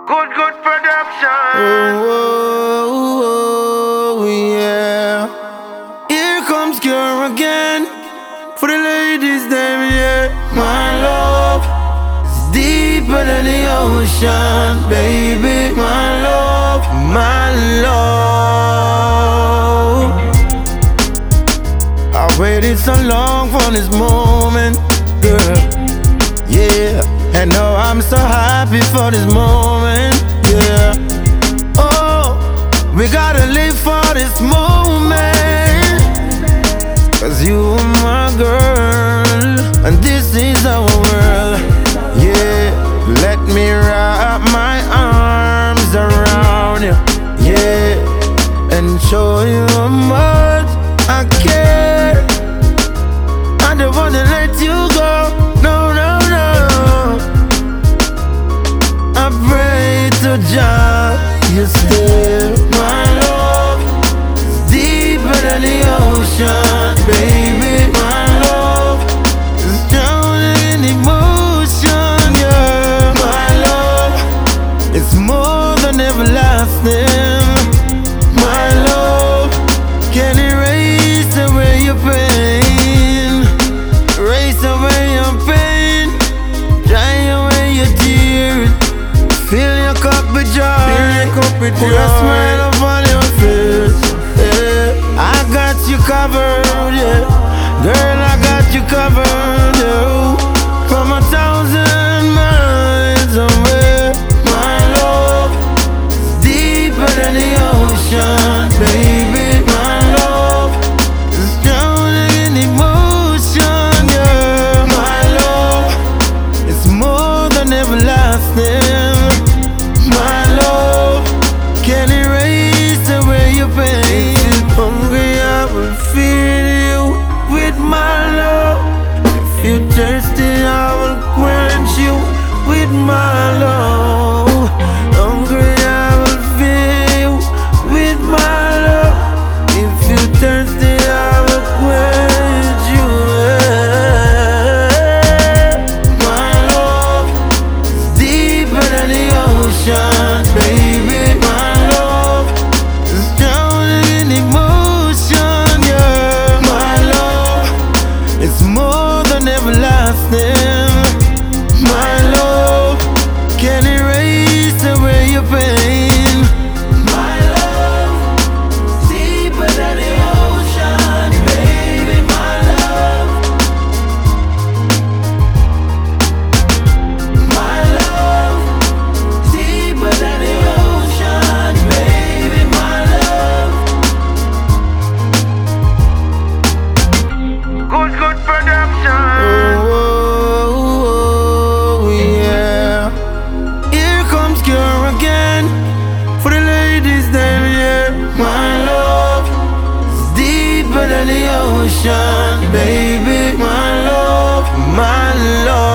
Good production. Oh, yeah. Here comes Cure again. For the ladies, them, yeah. My love is deeper than the ocean, baby. My love, my love. I waited so long for this moment, girl. Yeah, and now I'm so happy for this moment, yeah. Oh, we gotta live for this moment, 'cause you are my girl, and this is our world, yeah. Let me wrap my arms around you, yeah, and show you how much I care. I don't wanna let you go, no, no, no. I pray to Jah, you still my love is deeper than the ocean, baby. My love is drowning in emotion, yeah. My love, it's more than everlasting. My love can erase away your pain, erase away your pain, dry away your tears. Fill your cup with joy, put a smile upon your face, yeah. I got you covered, yeah. Girl, I got you covered, yeah. From 1,000 miles away. My love is deeper than the ocean, baby. My love is drowning in emotion, yeah. My love, it's more than everlasting. My love can erase away your pain. Hungry, I will feed you with my love. If you're thirsty, I will quench you with my love. Hungry, I will feed you with my love. If you're thirsty, I will quench you. My love is deeper than the ocean, baby. My love is drowning in emotion, yeah. My love, it's more than everlasting. My love can erase away your pain. My love is deeper than the ocean, baby. My love, my love, deeper than the ocean, baby. My love. Good production. Oh, yeah. Here comes Cure again. For the ladies, them, yeah. My love is deeper than the ocean, baby. My love, my love.